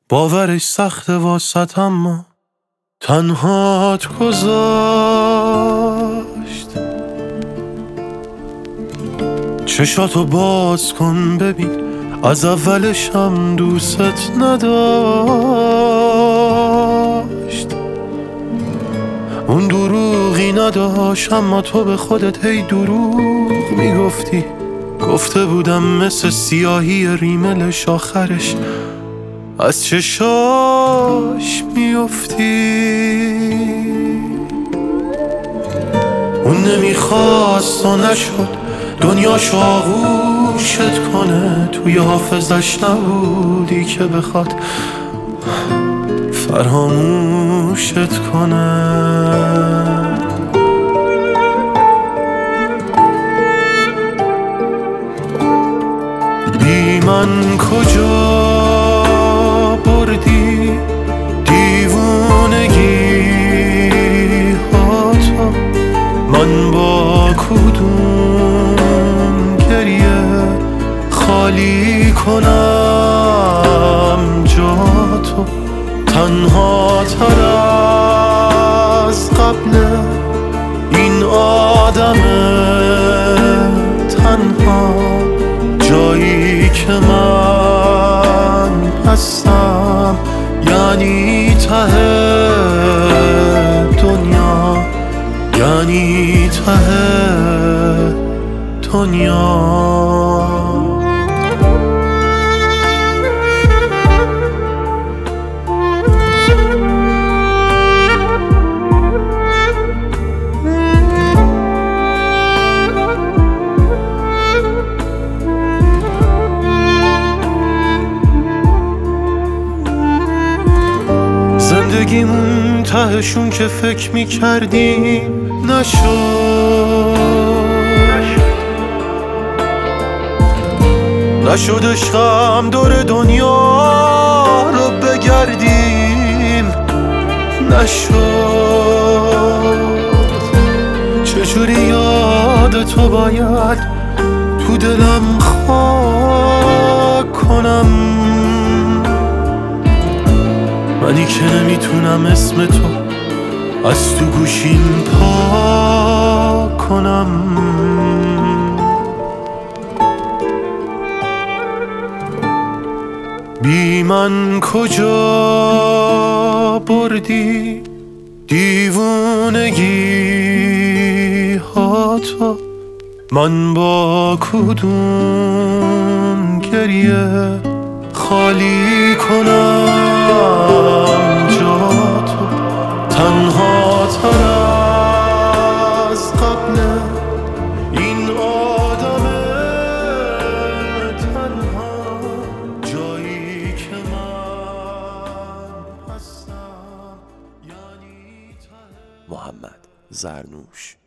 باورش سخته واسط اما تنهات گذاشت. چشاتو باز کن ببین از اولش هم دوست نداشت. اون دروغی نداشت اما تو به خودت هی دروغ میگفتی. گفته بودم مثل سیاهی ریملش آخرش از چشاش میفتی. اون نمیخواست و نشد دنیاش آغوشت کنه. توی حافظش نبودی که بخواد فراموشت کنه. بی من کجا بردی دیوونگی هاتو؟ من با کدوم گریه خالی کنم جاتو؟ تنها تر از قبل این آدم تنها جایی که من هستم یعنی ته دنیا، یعنی ته دنیا. زندگیمون تهشون که فکر میکردیم نشد عشقم دور دنیا رو بگردیم نشد. چجوری یاد تو باید تو دلم خاک کنم؟ منی که نمیتونم اسم تو از تو گوشیم پاک کنم. بی من کجا بردی دیوونگی هاتو؟ من با کدوم گریه خالی کنم جاتو؟ تنها تر از قبل این آدم تنها جایی که من هستم یعنی ته. محمد زرنوش.